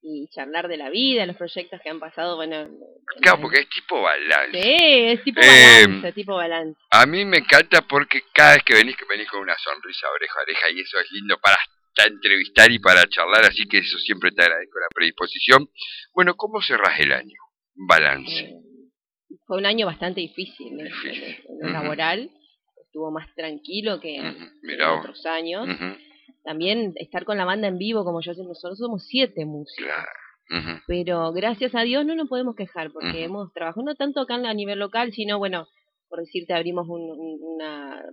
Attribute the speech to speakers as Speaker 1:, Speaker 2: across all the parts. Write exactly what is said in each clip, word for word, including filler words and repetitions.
Speaker 1: y charlar de la vida, los proyectos que han pasado, bueno...
Speaker 2: Claro, porque es tipo balance.
Speaker 1: Sí, es tipo eh, balance, tipo balance.
Speaker 2: A mí me encanta porque cada vez que venís, que venís con una sonrisa oreja a oreja, y eso es lindo para entrevistar y para charlar, así que eso siempre te agradezco la predisposición. Bueno, ¿cómo cerrás el año? Balance.
Speaker 1: Eh, fue un año bastante difícil, ¿eh?
Speaker 2: Difícil.
Speaker 1: En, en lo uh-huh. laboral, estuvo más tranquilo que
Speaker 2: uh-huh.
Speaker 1: en otros años.
Speaker 2: Uh-huh.
Speaker 1: También estar con la banda en vivo, como yo siempre, nosotros somos siete músicos.
Speaker 2: Claro. Uh-huh.
Speaker 1: Pero gracias a Dios no nos podemos quejar, porque
Speaker 2: uh-huh.
Speaker 1: hemos trabajado no tanto acá a nivel local, sino, bueno, por decirte, abrimos un, un, una,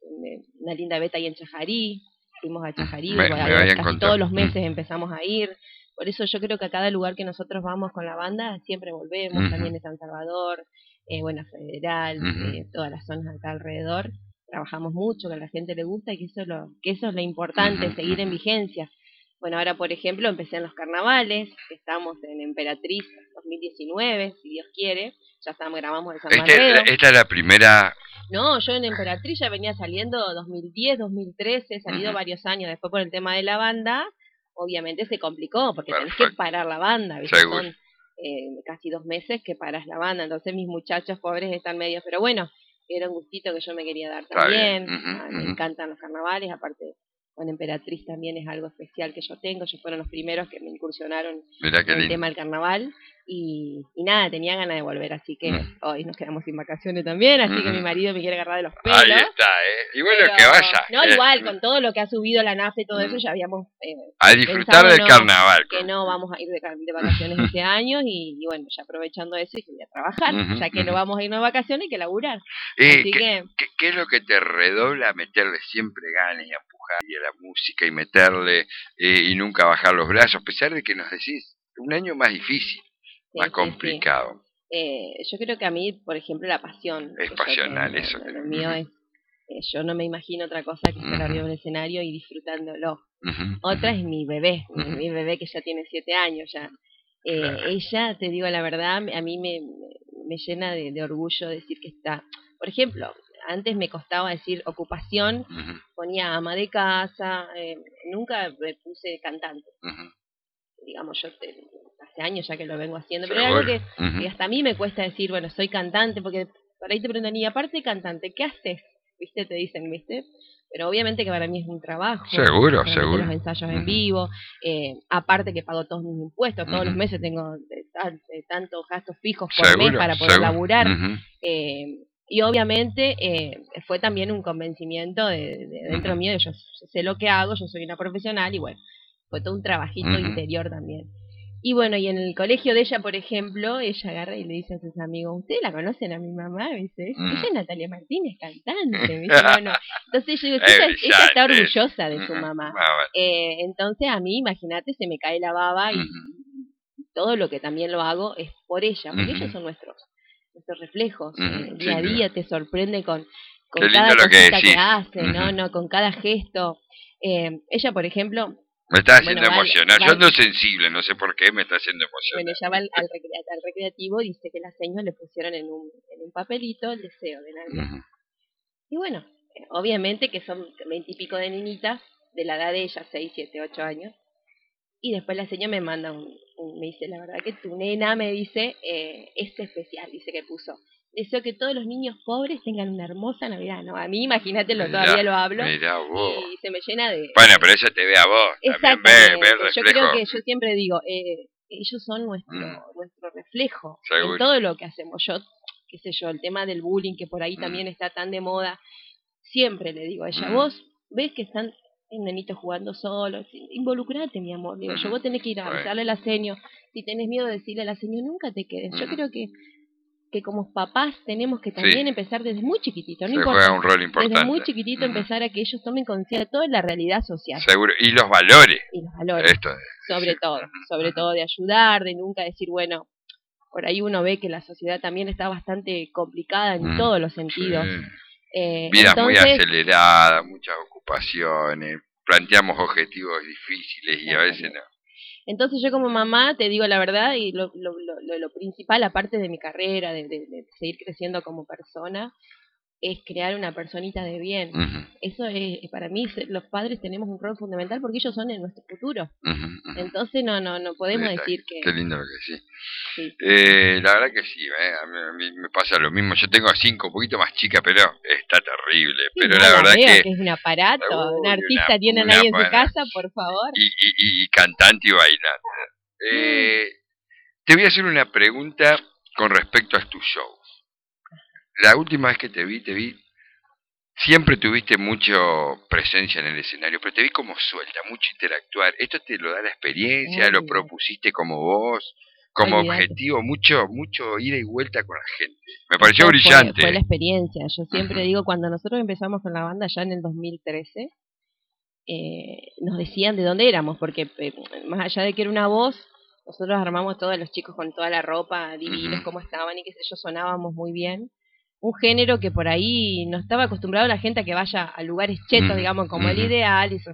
Speaker 1: una linda beta ahí en Chajarí, fuimos a Chajarí,
Speaker 2: me,
Speaker 1: bueno,
Speaker 2: me
Speaker 1: casi todos los meses uh-huh. empezamos a ir. Por eso yo creo que a cada lugar que nosotros vamos con la banda, siempre volvemos, uh-huh. también de San Salvador, eh, bueno, Federal, uh-huh. eh, todas las zonas acá alrededor. Trabajamos mucho, que a la gente le gusta y que eso es lo, que eso es lo importante, uh-huh. seguir en vigencia. Bueno, ahora por ejemplo empecé en los carnavales, que estamos en Emperatriz dos mil diecinueve, si Dios quiere, ya estamos, grabamos el San
Speaker 2: este,
Speaker 1: Mateo.
Speaker 2: Esta es la primera...
Speaker 1: No, yo en Emperatriz ya venía saliendo dos mil diez, dos mil trece, he salido uh-huh. varios años, después por el tema de la banda, obviamente se complicó, porque Perfecto. tenés que parar la banda, ¿viste? Son eh, casi dos meses que paras la banda, entonces mis muchachos pobres están medios, pero bueno, era un gustito que yo me quería dar también, uh-huh, ah, me uh-huh. encantan los carnavales, aparte con Emperatriz también es algo especial que yo tengo, ellos fueron los primeros que me incursionaron en el lindo. tema del carnaval, y, y nada, tenía ganas de volver, así que uh-huh. hoy nos quedamos sin vacaciones también, así uh-huh. que mi marido me quiere agarrar de los pelos.
Speaker 2: Ahí está, ¿eh? Y bueno,
Speaker 1: pero,
Speaker 2: que vaya.
Speaker 1: No,
Speaker 2: eh.
Speaker 1: igual, con todo lo que ha subido la nafta y todo uh-huh. eso, ya habíamos eh,
Speaker 2: a disfrutar del
Speaker 1: no,
Speaker 2: carnaval.
Speaker 1: Que no vamos a ir de, de vacaciones este año, y, y bueno, ya aprovechando eso, y que voy a trabajar, uh-huh. ya que uh-huh. no vamos a irnos de vacaciones, hay que laburar.
Speaker 2: Eh,
Speaker 1: así
Speaker 2: ¿qué,
Speaker 1: que...
Speaker 2: ¿qué, ¿Qué es lo que te redobla meterle siempre ganas y empujar y a la música y meterle eh, y nunca bajar los brazos, a pesar de que nos decís un año más difícil, sí, más sí, complicado?
Speaker 1: Sí. Eh, yo creo que a mí, por ejemplo, la pasión.
Speaker 2: Es pasional
Speaker 1: tengo,
Speaker 2: eso.
Speaker 1: Lo, lo mío uh-huh. es, eh, yo no me imagino otra cosa que estar uh-huh. arriba en el escenario y disfrutándolo. Uh-huh. Otra es mi bebé, uh-huh. mi, mi bebé que ya tiene siete años ya. Eh, claro. Ella, te digo la verdad, a mí me, me llena de, de orgullo decir que está, por ejemplo, antes me costaba decir ocupación, uh-huh. ponía ama de casa, eh, nunca me puse cantante. Uh-huh. Digamos, yo te, hace años ya que lo vengo haciendo, pero es algo que, uh-huh. que hasta a mí me cuesta decir, bueno, soy cantante, porque por ahí te preguntan, y aparte de cantante, ¿qué haces? ¿Viste? Te dicen, ¿viste? Pero obviamente que para mí es un trabajo.
Speaker 2: Seguro, seguro.
Speaker 1: Los ensayos uh-huh. en vivo, eh, aparte que pago todos mis impuestos, todos uh-huh. los meses tengo de, de tantos gastos fijos por seguro, mes para poder seguro. laburar. Uh-huh. Eh, y obviamente eh, fue también un convencimiento de, de dentro uh-huh. mío, de yo sé lo que hago, yo soy una profesional, y bueno, fue todo un trabajito uh-huh. interior también. Y bueno, y en el colegio de ella, por ejemplo, ella agarra y le dice a sus amigos, ¿ustedes la conocen a mi mamá? Me dice, uh-huh. ella es Natalia Martínez, cantante. Me dice, bueno, entonces yo digo, ella, ella está orgullosa de uh-huh. su mamá. Uh-huh. Eh, entonces a mí, imagínate, se me cae la baba, y, uh-huh. y todo lo que también lo hago es por ella, porque uh-huh. ellos son nuestros nuestros reflejos. Uh-huh. eh, día a día te sorprende con, con cada cosita que, que hace, uh-huh. ¿no? no con cada gesto. Eh, ella, por ejemplo...
Speaker 2: Me está haciendo bueno, emocionar. Va, Yo ando sensible, no sé por qué me está haciendo emocionar.
Speaker 1: Bueno, ella va al, al, recre, al recreativo, dice que las señas le pusieron en un, en un papelito el deseo de la uh-huh. Y bueno, obviamente que son veintipico de niñitas, de la edad de ella, seis, siete, ocho años. Y después la señora me manda un, un, me dice, la verdad que tu nena, me dice, eh, es especial, dice que puso. Deseo que todos los niños pobres tengan una hermosa Navidad, ¿no? A mí, imagínate, lo, todavía lo hablo.
Speaker 2: Mirá vos.
Speaker 1: Y se me llena de...
Speaker 2: Bueno, pero ella te ve a vos.
Speaker 1: Exactamente.
Speaker 2: También ve, ve el reflejo.
Speaker 1: Yo creo que yo siempre digo, eh, ellos son nuestro, mm. nuestro reflejo Seguro. en todo lo que hacemos. Yo, qué sé yo, el tema del bullying, que por ahí mm. también está tan de moda, siempre le digo a ella, mm. vos ves que están nenitos jugando solos, involucrate, mi amor. Digo, mm. yo vos tenés que ir a avisarle al seño. Si tenés miedo de decirle al seño, nunca te quedes. Mm. Yo creo que que como papás tenemos que también sí. empezar desde muy chiquitito, no
Speaker 2: Se
Speaker 1: importa,
Speaker 2: juega un rol importante.
Speaker 1: Desde muy chiquitito uh-huh. empezar a que ellos tomen conciencia de toda la realidad social.
Speaker 2: Seguro, y los valores.
Speaker 1: Y los valores,
Speaker 2: Esto es,
Speaker 1: sobre
Speaker 2: sí.
Speaker 1: todo, sobre todo de ayudar, de nunca decir, bueno, por ahí uno ve que la sociedad también está bastante complicada en uh-huh. todos los sentidos. Sí.
Speaker 2: Eh, Vidas entonces, muy aceleradas, muchas ocupaciones, planteamos objetivos difíciles y a veces no.
Speaker 1: Entonces yo como mamá te digo la verdad, y lo, lo, lo, lo principal, aparte de mi carrera, de, de, de seguir creciendo como persona, es crear una personita de bien. Uh-huh. Eso es, para mí, los padres tenemos un rol fundamental porque ellos son en nuestro futuro. Uh-huh, uh-huh. Entonces no no no podemos
Speaker 2: sí,
Speaker 1: decir que...
Speaker 2: Qué lindo lo que sí. sí. Eh, la verdad que sí, eh, a, mí, a mí me pasa lo mismo. Yo tengo cinco, un poquito más chica, pero está terrible. Sí, pero no, la verdad
Speaker 1: veo
Speaker 2: que...
Speaker 1: que es un aparato, uh, un artista una, tiene una, ahí en su casa, por favor.
Speaker 2: Y, y, y cantante y bailante. Eh, mm. Te voy a hacer una pregunta con respecto a tu show. La última vez que te vi, te vi, siempre tuviste mucha presencia en el escenario, pero te vi como suelta, mucho interactuar. ¿Esto te lo da la experiencia? Ay, ¿lo propusiste como vos? Como Ay, objetivo, mucho mucho ida y vuelta con la gente. Me pareció
Speaker 1: fue,
Speaker 2: brillante.
Speaker 1: Fue la experiencia. Yo siempre uh-huh. digo, cuando nosotros empezamos con la banda ya en el dos mil trece, eh, nos decían de dónde éramos, porque eh, más allá de que era una voz, nosotros armamos todos los chicos con toda la ropa, divinos uh-huh. como estaban y qué sé yo, sonábamos muy bien. Un género que por ahí no estaba acostumbrado la gente a que vaya a lugares chetos, uh-huh. digamos, como uh-huh. el ideal. Eso.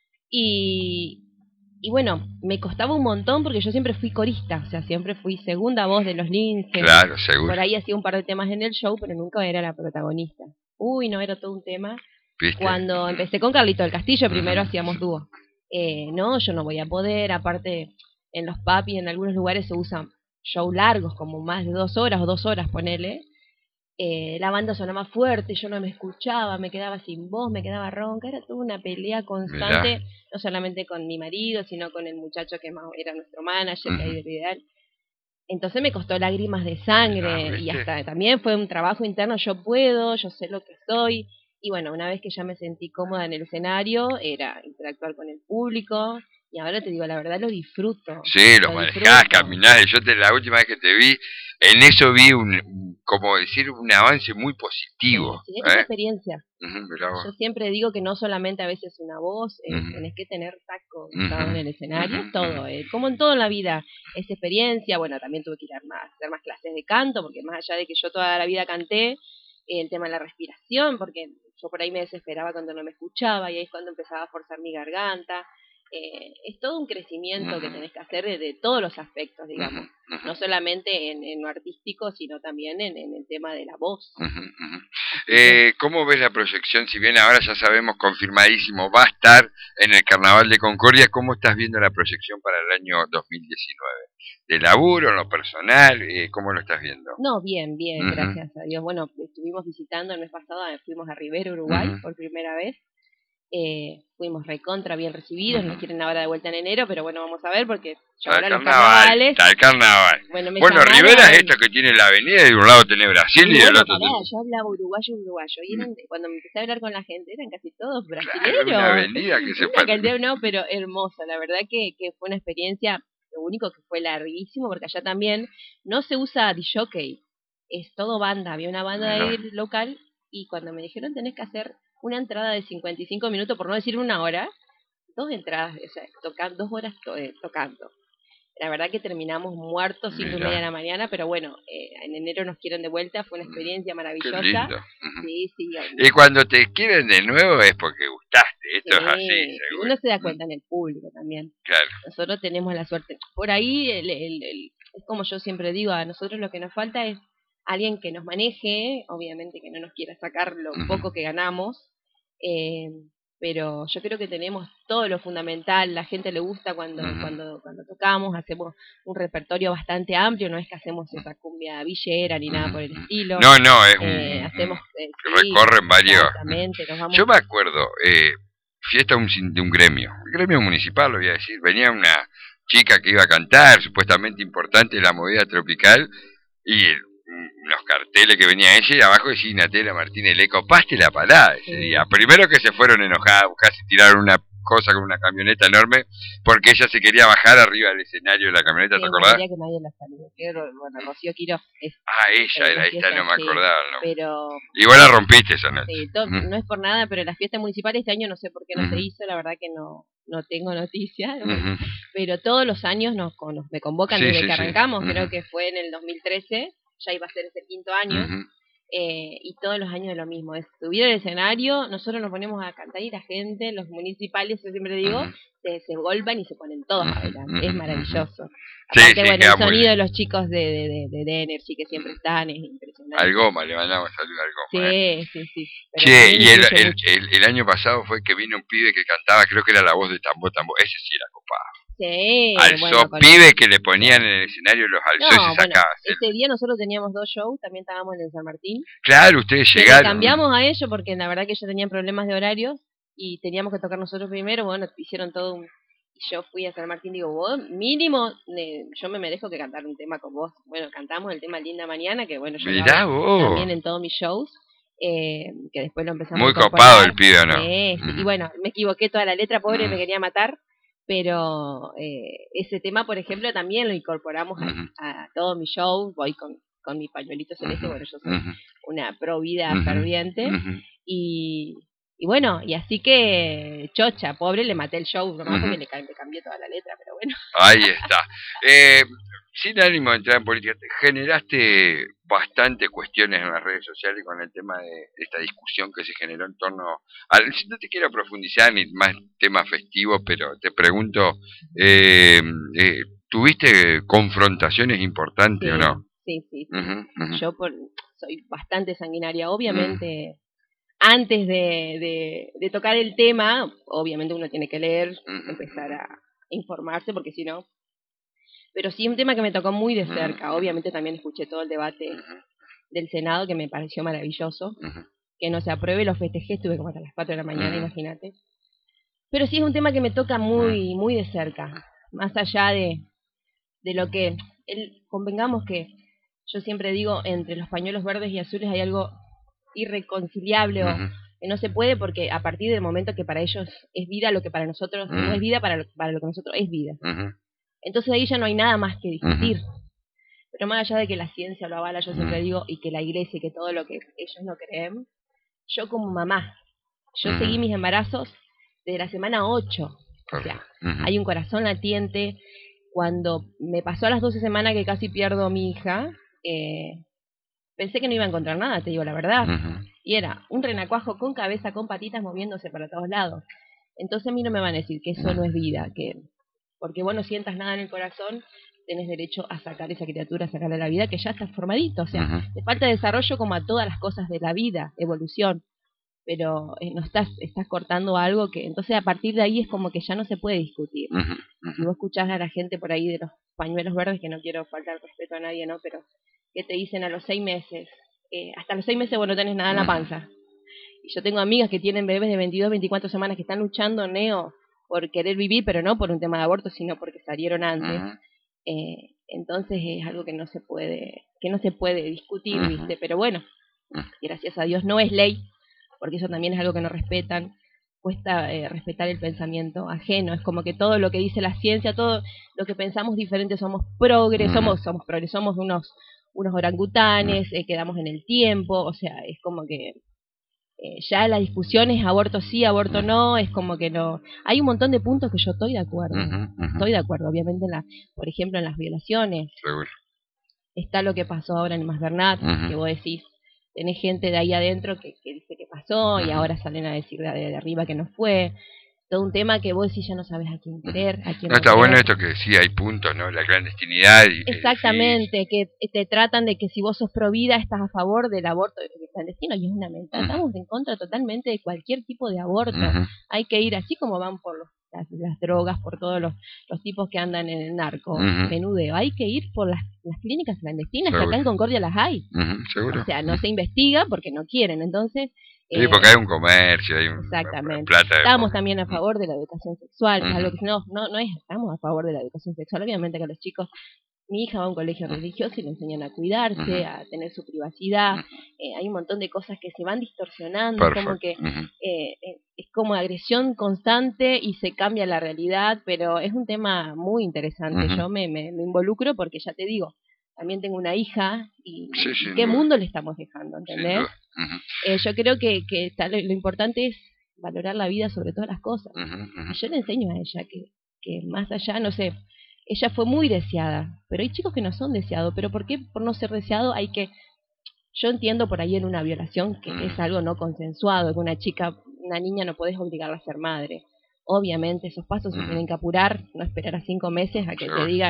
Speaker 1: Y, y bueno, me costaba un montón porque yo siempre fui corista, o sea, siempre fui segunda voz de los Linces.
Speaker 2: Claro, seguro.
Speaker 1: Por ahí hacía un par de temas en el show, pero nunca era la protagonista. Uy, no, era todo un tema.
Speaker 2: ¿Viste?
Speaker 1: Cuando uh-huh. empecé con Carlito del Castillo, primero uh-huh. hacíamos dúo. Eh, no, yo no voy a poder, aparte en los papis en algunos lugares se usan show largos, como más de dos horas o dos horas, ponele. Eh, la banda sonaba fuerte, yo no me escuchaba, me quedaba sin voz, me quedaba ronca, era toda una pelea constante, Mirá. no solamente con mi marido, sino con el muchacho que más era nuestro manager, uh-huh. que ahí del ideal. Entonces me costó lágrimas de sangre, Mirá, y hasta también fue un trabajo interno, yo puedo, yo sé lo que soy, y bueno, una vez que ya me sentí cómoda en el escenario, era interactuar con el público, y ahora te digo, la verdad lo disfruto.
Speaker 2: Sí, lo, lo manejás, caminás, yo te, la última vez que te vi, en eso vi un, como decir, un avance muy positivo.
Speaker 1: Sí, sí, es
Speaker 2: ¿eh?
Speaker 1: experiencia.
Speaker 2: Uh-huh,
Speaker 1: yo siempre digo que no solamente a veces una voz, eh, uh-huh. tenés que tener tacto uh-huh. en el escenario, uh-huh. todo, eh, como en todo en la vida, es experiencia. Bueno, también tuve que ir a más, hacer más clases de canto, porque más allá de que yo toda la vida canté, el tema de la respiración, porque yo por ahí me desesperaba cuando no me escuchaba, y ahí es cuando empezaba a forzar mi garganta. Eh, es todo un crecimiento uh-huh. que tenés que hacer de, de todos los aspectos, digamos, uh-huh. no solamente en, en lo artístico, sino también en, en el tema de la voz.
Speaker 2: Uh-huh. Uh-huh. Eh, ¿Cómo ves la proyección? Si bien ahora ya sabemos confirmadísimo, va a estar en el Carnaval de Concordia, ¿cómo estás viendo la proyección para el año dos mil diecinueve? ¿De laburo, en lo personal? Eh, ¿Cómo lo estás viendo?
Speaker 1: No, bien, bien, uh-huh. gracias a Dios. Bueno, estuvimos visitando el mes pasado, fuimos a Rivera, Uruguay, uh-huh. por primera vez. Eh, fuimos recontra bien recibidos, uh-huh. nos quieren ahora de vuelta en enero, pero bueno, vamos a ver porque ya ahora los carnavales.
Speaker 2: Está el carnaval. Bueno, bueno Rivera es esto que tiene la avenida y de un lado tenés Brasil y, y del
Speaker 1: bueno,
Speaker 2: otro
Speaker 1: pará, yo hablaba uruguayo uruguayo y eran, cuando me empecé a hablar con la gente eran casi todos brasileños.
Speaker 2: Claro, una avenida que se
Speaker 1: puede. No, pero hermoso, la verdad que, que fue una experiencia, lo único que fue larguísimo porque allá también no se usa disjockey, es todo banda, había una banda no. ahí local y cuando me dijeron tenés que hacer una entrada de cincuenta y cinco minutos, por no decir una hora, dos entradas, o sea, toca, dos horas to eh, tocando. La verdad que terminamos muertos, cinco y media de la mañana, pero bueno, eh, en enero nos quieren de vuelta, fue una experiencia maravillosa.
Speaker 2: Qué lindo.
Speaker 1: Sí, sí.
Speaker 2: Y cuando te quieren de nuevo es porque gustaste, esto sí, es así, seguro.
Speaker 1: Uno se da cuenta en el público también.
Speaker 2: Claro.
Speaker 1: Nosotros tenemos la suerte. Por ahí, el, el, el, es como yo siempre digo, a nosotros lo que nos falta es alguien que nos maneje, obviamente que no nos quiera sacar lo uh-huh. poco que ganamos, eh, pero yo creo que tenemos todo lo fundamental, la gente le gusta cuando, uh-huh. cuando, cuando tocamos, hacemos un repertorio bastante amplio, no es que hacemos esa cumbia villera ni uh-huh. nada por el estilo.
Speaker 2: No, no, es
Speaker 1: eh,
Speaker 2: un,
Speaker 1: hacemos, eh,
Speaker 2: recorren
Speaker 1: sí,
Speaker 2: varios.
Speaker 1: Nos vamos...
Speaker 2: Yo me acuerdo, eh, fiesta un, de un gremio, el gremio municipal, lo voy a decir, venía una chica que iba a cantar, supuestamente importante en la movida tropical, y el, los carteles que venía ella y abajo decía Natela Martínez, le copaste la parada ese sí. día. Primero que se fueron enojados, casi tiraron una cosa con una camioneta enorme, porque ella se quería bajar arriba del escenario de la camioneta, sí, ¿te acordás?
Speaker 1: Que nadie la salió. Bueno, Rocío Quiroz es,
Speaker 2: ah, ella era esta, no me acordaba, ¿no?
Speaker 1: Pero,
Speaker 2: igual la rompiste esa noche.
Speaker 1: Sí, todo, mm. no es por nada, pero las fiestas municipales este año no sé por qué no mm. se hizo, la verdad que no no tengo noticias, mm-hmm. pero todos los años nos, nos me convocan sí, desde sí, que arrancamos, sí. creo mm-hmm. que fue en el dos mil trece, ya iba a ser ese quinto año, uh-huh. eh, y todos los años es lo mismo, es subir al escenario, nosotros nos ponemos a cantar y la gente, los municipales, yo siempre digo, uh-huh. se, se golpan y se ponen todos uh-huh. a bailar, uh-huh. es maravilloso.
Speaker 2: Sí,
Speaker 1: Aparte,
Speaker 2: sí,
Speaker 1: bueno, el sonido
Speaker 2: bien.
Speaker 1: de los chicos de, de, de, de, de Energy que siempre están es impresionante.
Speaker 2: Al Goma, le mandamos saludos al Goma.
Speaker 1: Sí,
Speaker 2: ¿eh?
Speaker 1: sí, sí.
Speaker 2: Pero che, y el, el, el, el año pasado fue que vino un pibe que cantaba, creo que era la voz de Tambo Tambo, ese sí era copado.
Speaker 1: Sí,
Speaker 2: alzó,
Speaker 1: bueno,
Speaker 2: pibe el... que le ponían en el escenario, los alzó no, y se sacaba.
Speaker 1: Bueno, ese día nosotros teníamos dos shows, también estábamos en el San Martín.
Speaker 2: Claro, ustedes
Speaker 1: que
Speaker 2: llegaron.
Speaker 1: Le cambiamos a ellos porque la verdad que ellos tenían problemas de horarios y teníamos que tocar nosotros primero, bueno, hicieron todo un... Y yo fui a San Martín, digo, vos mínimo, eh, yo me merezco que cantar un tema con vos. Bueno, cantamos el tema Linda Mañana, que bueno, yo
Speaker 2: Mirá
Speaker 1: lo hago
Speaker 2: vos.
Speaker 1: también en todos mis shows. Eh, que después lo empezamos
Speaker 2: muy
Speaker 1: a incorporar.
Speaker 2: Muy copado el pibe, ¿no?
Speaker 1: Sí, sí. Mm. Y bueno, me equivoqué toda la letra, pobre, mm. me quería matar, pero eh, ese tema, por ejemplo, también lo incorporamos mm. a, a todos mis shows, voy con, con mi pañuelito celeste, mm. bueno, yo soy mm. una pro vida mm. ferviente, mm. y, y bueno, y así que, chocha, pobre, le maté el show, nomás mm. porque le, le cambié toda la letra, pero bueno.
Speaker 2: Ahí está. Eh, sin ánimo de entrar en política, generaste bastantes cuestiones en las redes sociales con el tema de esta discusión que se generó en torno a... No te quiero profundizar ni más temas festivos, pero te pregunto, eh, eh, ¿tuviste confrontaciones importantes
Speaker 1: sí,
Speaker 2: o no?
Speaker 1: Sí, sí, sí.
Speaker 2: Uh-huh, uh-huh.
Speaker 1: Yo por, soy bastante sanguinaria, obviamente... Uh-huh. Antes de, de, de tocar el tema, obviamente uno tiene que leer, uh-huh. empezar a informarse, porque si no... Pero sí un tema que me tocó muy de cerca. Uh-huh. Obviamente también escuché todo el debate uh-huh. del Senado, que me pareció maravilloso. Uh-huh. Que no se apruebe, lo festejé, estuve como hasta las cuatro de la mañana, uh-huh. imagínate. Pero sí es un tema que me toca muy, muy de cerca. Más allá de, de lo que... El, convengamos que yo siempre digo, entre los pañuelos verdes y azules hay algo irreconciliable uh-huh. o que no se puede, porque a partir del momento que para ellos es vida, lo que para nosotros uh-huh. no es vida, para lo, para lo que nosotros es vida. Uh-huh. Entonces ahí ya no hay nada más que discutir. Uh-huh. Pero más allá de que la ciencia lo avala, yo siempre uh-huh. digo, y que la iglesia y que todo lo que ellos no creen, yo como mamá, yo uh-huh. seguí mis embarazos desde la semana ocho. O sea, uh-huh. hay un corazón latiente. Cuando me pasó a las doce semanas que casi pierdo a mi hija, eh, pensé que no iba a encontrar nada, te digo la verdad. Uh-huh. Y era un renacuajo con cabeza, con patitas, moviéndose para todos lados. Entonces a mí no me van a decir que eso no es vida, que porque vos no sientas nada en el corazón, tenés derecho a sacar esa criatura, a sacarle la vida, que ya está formadito. O sea, uh-huh. te falta desarrollo como a todas las cosas de la vida, evolución. Pero eh, no estás, estás cortando algo que... Entonces a partir de ahí es como que ya no se puede discutir. Uh-huh. Uh-huh. Si vos escuchás a la gente por ahí de los pañuelos verdes, que no quiero faltar respeto a nadie, ¿no? Pero que te dicen a los seis meses, eh, hasta los seis meses vos no tenés nada en la panza. Y yo tengo amigas que tienen bebés de veintidós, veinticuatro semanas que están luchando, Neo, por querer vivir, pero no por un tema de aborto, sino porque salieron antes. Uh-huh. Eh, entonces es algo que no se puede, que no se puede discutir, uh-huh. ¿viste? Pero bueno, uh-huh. gracias a Dios no es ley, porque eso también es algo que no respetan. Cuesta eh, respetar el pensamiento ajeno. Es como que todo lo que dice la ciencia, todo lo que pensamos diferente, somos progres, uh-huh. somos, somos progres, somos unos, unos orangutanes, uh-huh. eh, quedamos en el tiempo, o sea, es como que Eh, ya la discusión es aborto sí, aborto no, es como que no. Hay un montón de puntos que yo estoy de acuerdo. Uh-huh, uh-huh. Estoy de acuerdo, obviamente, en la, por ejemplo, en las violaciones.
Speaker 2: Seguro.
Speaker 1: Está lo que pasó ahora en Masbernat, uh-huh. que vos decís, tenés gente de ahí adentro que, que dice que pasó uh-huh. y ahora salen a decir de, de arriba que no fue. Todo un tema que vos decís ya no sabes a quién creer, a quién
Speaker 2: no, está
Speaker 1: creer.
Speaker 2: Bueno esto que sí hay puntos, ¿no? La clandestinidad. Y,
Speaker 1: exactamente, que te tratan de que si vos sos pro vida estás a favor del aborto clandestino, y es una mentira. Uh-huh. Estamos en contra totalmente de cualquier tipo de aborto. Uh-huh. Hay que ir así como van por los, las, las drogas, por todos los, los tipos que andan en el narco, uh-huh. menudeo. Hay que ir por las, las clínicas clandestinas, Seguro. Que acá en Concordia las hay.
Speaker 2: Uh-huh. Seguro.
Speaker 1: O sea, no se investiga porque no quieren, entonces...
Speaker 2: Sí, porque hay un comercio, hay un,
Speaker 1: exactamente.
Speaker 2: plata. De...
Speaker 1: Estamos también a favor de la educación sexual, uh-huh. algo que no, no, no es, estamos a favor de la educación sexual, obviamente que los chicos, mi hija va a un colegio uh-huh. religioso y le enseñan a cuidarse, uh-huh. a tener su privacidad, uh-huh. eh, hay un montón de cosas que se van distorsionando, Perfect. Como que uh-huh. eh, eh, es como agresión constante y se cambia la realidad, pero es un tema muy interesante, uh-huh. yo me, me, me involucro porque ya te digo, también tengo una hija y,
Speaker 2: sí,
Speaker 1: y qué mundo le estamos dejando, ¿entendés? Uh-huh. Eh, yo creo que, que tal, lo importante es valorar la vida sobre todas las cosas. Uh-huh, uh-huh. Yo le enseño a ella que, que más allá, no sé, ella fue muy deseada, pero hay chicos que no son deseados, pero ¿por qué por no ser deseado hay que... Yo entiendo por ahí en una violación que uh-huh. es algo no consensuado, que una chica, una niña no podés obligarla a ser madre. Obviamente esos pasos uh-huh. se tienen que apurar, no esperar a cinco meses a que sure. te digan...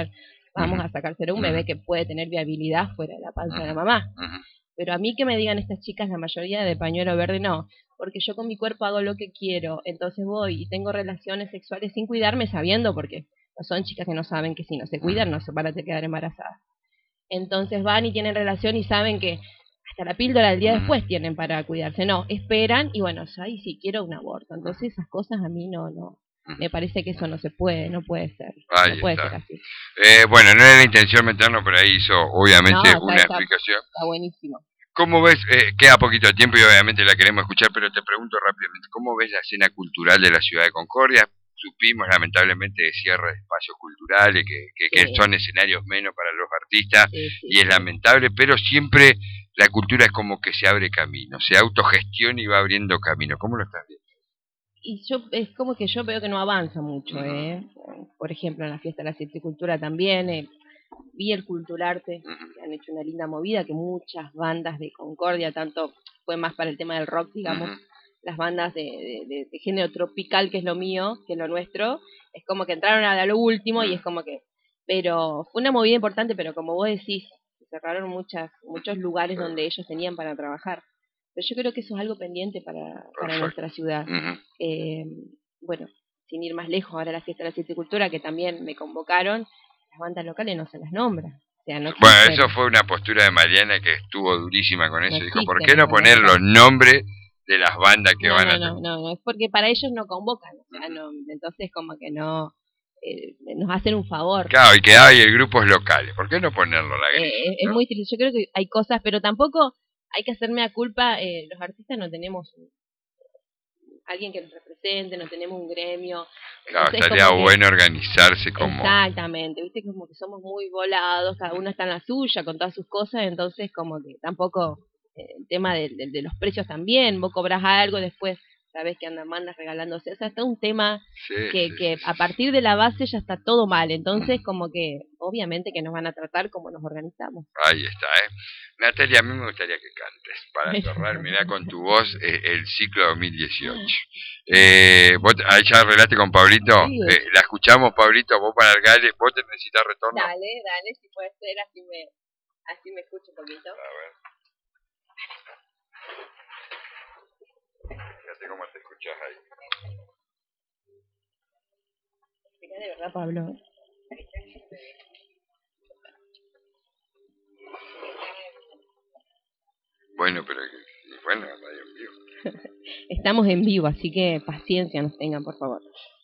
Speaker 1: vamos uh-huh. a sacárselo un uh-huh. bebé que puede tener viabilidad fuera de la panza uh-huh. de la mamá. Uh-huh. Pero a mí que me digan estas chicas, la mayoría de pañuelo verde, no, porque yo con mi cuerpo hago lo que quiero, entonces voy y tengo relaciones sexuales sin cuidarme, sabiendo, porque no son chicas que no saben que si no se cuidan no se van a quedar embarazadas. Entonces van y tienen relación y saben que hasta la píldora del día uh-huh. después tienen para cuidarse. No, esperan y bueno, ay, sí, quiero un aborto. Entonces esas cosas a mí no, no, me parece que eso no se puede, no puede ser.
Speaker 2: Ahí
Speaker 1: no puede
Speaker 2: está.
Speaker 1: ser así.
Speaker 2: Eh, bueno, no era la intención meternos, pero ahí hizo obviamente
Speaker 1: no, está,
Speaker 2: una
Speaker 1: está,
Speaker 2: explicación.
Speaker 1: Está buenísimo.
Speaker 2: ¿Cómo ves? Eh, queda poquito de tiempo y obviamente la queremos escuchar, pero te pregunto rápidamente, ¿cómo ves la escena cultural de la ciudad de Concordia? Supimos lamentablemente de cierre de espacios culturales, que, que, sí. que son escenarios menos para los artistas, sí, sí, y es sí. lamentable, pero siempre la cultura es como que se abre camino, se autogestiona y va abriendo camino. ¿Cómo lo estás viendo?
Speaker 1: Y yo es como que yo veo que no avanza mucho, uh-huh. ¿eh? Por ejemplo, en la fiesta de la citricultura también, eh, vi el Culturarte, uh-huh. que han hecho una linda movida, que muchas bandas de Concordia, tanto fue más para el tema del rock, digamos, uh-huh. las bandas de, de, de, de género tropical, que es lo mío, que es lo nuestro, es como que entraron a lo último y es como que, pero fue una movida importante, pero como vos decís, cerraron muchas muchos lugares donde ellos tenían para trabajar. Pero yo creo que eso es algo pendiente para, para nuestra ciudad. Uh-huh. Eh, bueno, sin ir más lejos, ahora la fiesta de la citricultura, que también me convocaron, las bandas locales no se las nombra. O sea, no
Speaker 2: bueno, eso fue una postura de Mariana que estuvo durísima con eso. No Dijo, ¿por qué no poner los nombres de las bandas que
Speaker 1: no,
Speaker 2: van
Speaker 1: no,
Speaker 2: a...
Speaker 1: No, no, no, es porque para ellos no convocan. O sea, no, entonces como que no... Eh, nos hacen un favor.
Speaker 2: Claro, y quedaba ahí el grupos locales. ¿Por qué no ponerlo la grilla?
Speaker 1: Eh, es ¿no? muy triste. Yo creo que hay cosas, pero tampoco hay que hacerme a culpa. Eh, los artistas no tenemos alguien que nos represente, no tenemos un gremio.
Speaker 2: Claro, entonces, estaría bueno que, organizarse como...
Speaker 1: Exactamente, viste, como que somos muy volados, cada uno está en la suya con todas sus cosas, entonces como que tampoco eh, el tema de, de, de los precios también, vos cobras algo, después sabés que andan mandas regalándose, o sea, está un tema sí, que,
Speaker 2: sí,
Speaker 1: que
Speaker 2: sí,
Speaker 1: a partir de la base ya está todo mal, entonces como que obviamente que nos van a tratar como nos organizamos.
Speaker 2: Ahí está, ¿eh? Natalia, a mí me gustaría que cantes, para cerrar, mirá con tu voz eh, el ciclo dos mil dieciocho. Eh, ¿Vos ahí ya arreglaste con Pablito? Sí. Eh, la escuchamos, Pablito, vos para el Gale, ¿vos te necesitas retorno?
Speaker 1: Dale, dale, si puede ser, así me, así me escucho un poquito.
Speaker 2: A ver. Fíjate cómo te escuchás ahí.
Speaker 1: Mira, de verdad, Pablo.
Speaker 2: Bueno, pero bueno, radio en vivo.
Speaker 1: Estamos en vivo, así que paciencia nos tengan, por favor.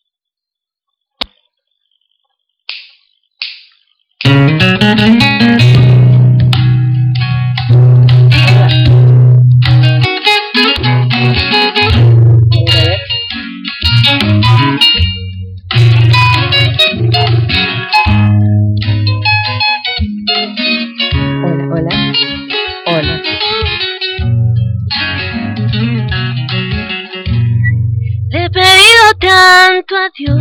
Speaker 1: Hola, hola. Hola. Le he pedido tanto a Dios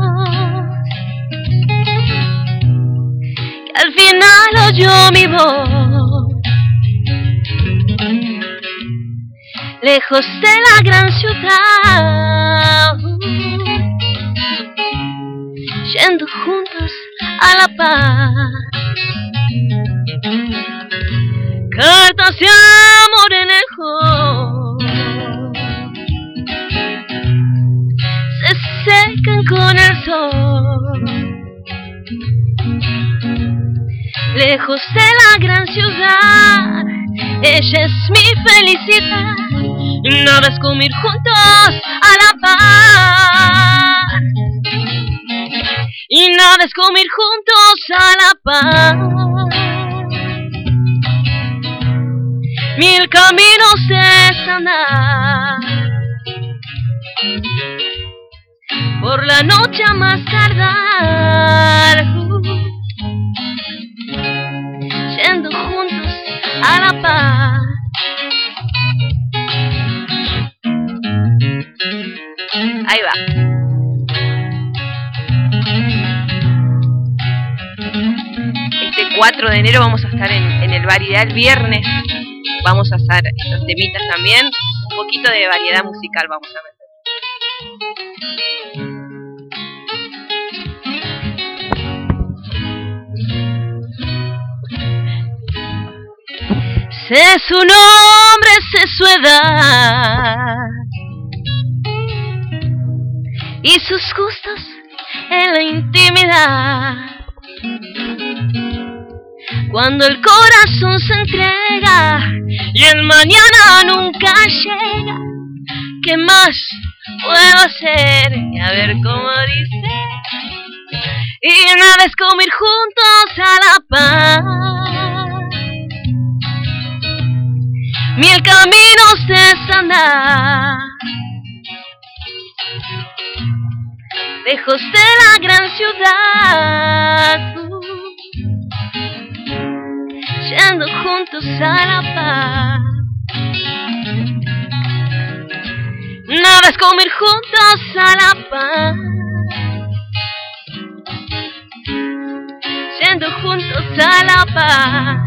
Speaker 1: que al final oyó mi voz. Lejos de la gran ciudad, yendo juntos a la paz. Cartas de amor lejos se secan con el sol. Lejos de la gran ciudad, ella es mi felicidad. Nada es como ir juntos a la paz. Y nada es como ir juntos a la paz. Mil caminos es andar, por la noche a más tardar, uh, yendo juntos a la paz. Ahí va. Este cuatro de enero vamos a estar en, en el Bar Ideal, viernes. Vamos a hacer estos temitas también, un poquito de variedad musical vamos a meter. Sé su nombre, sé su edad y sus gustos en la intimidad. Cuando el corazón se entrega y el mañana nunca llega, ¿qué más puedo hacer? Y a ver cómo dice. Y nada es como ir juntos a la paz. Mil caminos desandar, lejos de la gran ciudad, yendo juntos a la paz. Nada es como ir juntos a la paz, yendo juntos a la paz.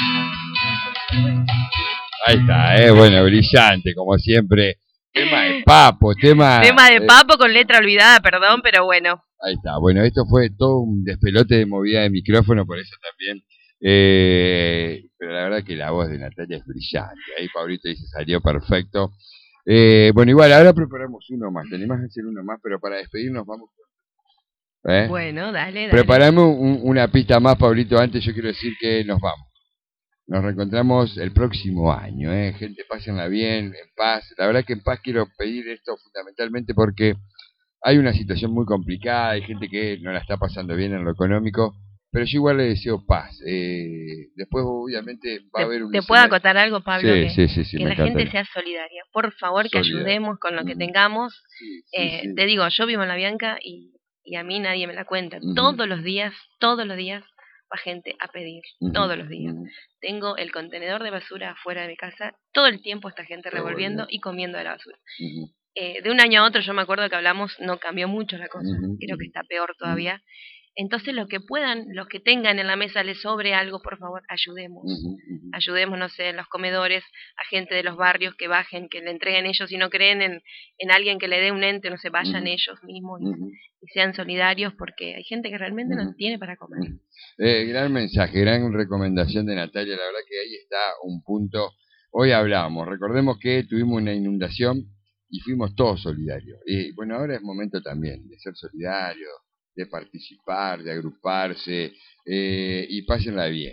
Speaker 2: Ahí está, eh, bueno, brillante, como siempre. Tema de Papo, tema...
Speaker 1: Tema de Papo con letra olvidada, perdón, pero bueno.
Speaker 2: Ahí está, bueno, esto fue todo un despelote de movida de micrófono, por eso también. Eh, pero la verdad que la voz de Natalia es brillante. Ahí Pablito dice, salió perfecto. Eh, bueno, igual, ahora preparamos uno más. Tenemos que hacer uno más, pero para despedirnos vamos... ¿Eh?
Speaker 1: Bueno, dale, dale.
Speaker 2: Preparamos un, una pista más, Pablito. Antes yo quiero decir que nos vamos. Nos reencontramos el próximo año, ¿eh? Gente, pásenla bien, en paz. La verdad que en paz quiero pedir esto fundamentalmente porque hay una situación muy complicada, hay gente que no la está pasando bien en lo económico, pero yo igual le deseo paz. Eh, después, obviamente, va a haber un...
Speaker 1: ¿Te puedo acotar algo, Pablo?
Speaker 2: Sí,
Speaker 1: que
Speaker 2: sí, sí, sí,
Speaker 1: que la gente sea solidaria. Por favor, que
Speaker 2: Solidaria.
Speaker 1: ayudemos con lo que tengamos.
Speaker 2: Sí, sí,
Speaker 1: eh,
Speaker 2: sí.
Speaker 1: Te digo, yo vivo en La Bianca y, y a mí nadie me la cuenta.
Speaker 2: Uh-huh.
Speaker 1: Todos los días, todos los días va gente a pedir. Uh-huh. Todos los días. Uh-huh. Tengo el contenedor de basura afuera de mi casa. Todo el tiempo está gente revolviendo y comiendo de la basura. Uh-huh. Eh, de un año a otro, yo me acuerdo que hablamos, no cambió mucho la cosa. Uh-huh. Creo que está peor todavía. Uh-huh. Entonces, los que puedan, los que tengan en la mesa les sobre algo, por favor, ayudemos. Uh-huh, uh-huh. Ayudemos, no sé, en los comedores, a gente de los barrios que bajen, que le entreguen ellos. Si no creen en, en alguien que le dé un ente, no se vayan uh-huh. ellos mismos y, uh-huh. y sean solidarios, porque hay gente que realmente uh-huh. no tiene para comer.
Speaker 2: Uh-huh. Eh, gran mensaje, gran recomendación de Natalia. La verdad que ahí está un punto. Hoy hablábamos, recordemos que tuvimos una inundación y fuimos todos solidarios. Y bueno, ahora es momento también de ser solidarios, de participar, de agruparse, eh, y pásenla bien.